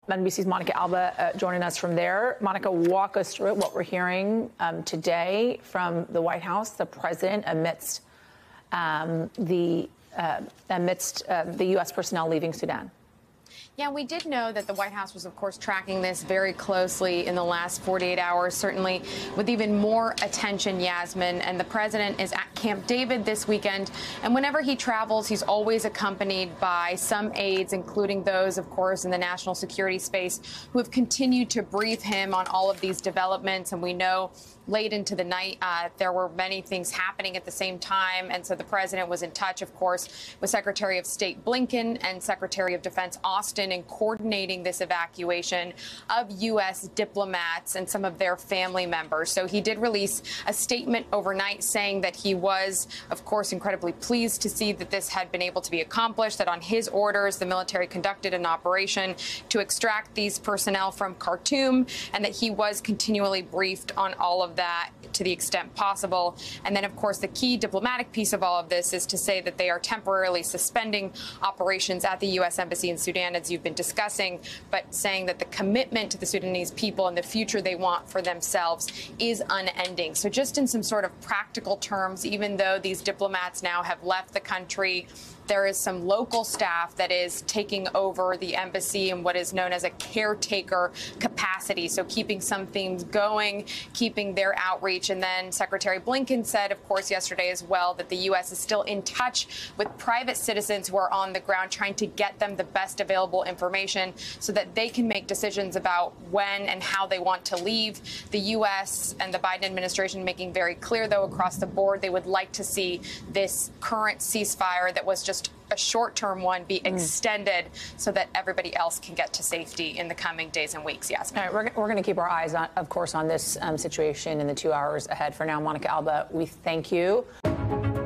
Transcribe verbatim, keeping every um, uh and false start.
N B C's Monica Alba uh, joining us from there. Monica, walk us through what we're hearing um, today from the White House, the president, amidst um, the uh, amidst uh, the U S personnel leaving Sudan. Yeah, we did know that the White House was, of course, tracking this very closely in the last forty-eight hours, certainly with even more attention, Yasmin. And the president is at Camp David this weekend. And whenever he travels, he's always accompanied by some aides, including those, of course, in the national security space, who have continued to brief him on all of these developments. And we know late into the night, uh, there were many things happening at the same time. And so the president was in touch, of course, with Secretary of State Blinken and Secretary of Defense Austin in coordinating this evacuation of U S diplomats and some of their family members. So he did release a statement overnight saying that he was, of course, incredibly pleased to see that this had been able to be accomplished, that on his orders, the military conducted an operation to extract these personnel from Khartoum, and that he was continually briefed on all of that to the extent possible. And then, of course, the key diplomatic piece of all of this is to say that they are temporarily suspending operations at the U S Embassy in Sudan, as you've been discussing, but saying that the commitment to the Sudanese people and the future they want for themselves is unending. So just in some sort of practical terms, even though these diplomats now have left the country, there is some local staff that is taking over the embassy in what is known as a caretaker capacity. So keeping some things going, keeping their outreach. And then Secretary Blinken said, of course, yesterday as well, that the U S is still in touch with private citizens who are on the ground, trying to get them the best available information so that they can make decisions about when and how they want to leave. The U S and the Biden administration making very clear, though, across the board, they would like to see this current ceasefire that was just a short-term one be extended mm. so that everybody else can get to safety in the coming days and weeks. Yasmin. All right, we're, we're going to keep our eyes on, of course, on this um, situation in the two hours ahead. For now, Monica Alba, we thank you.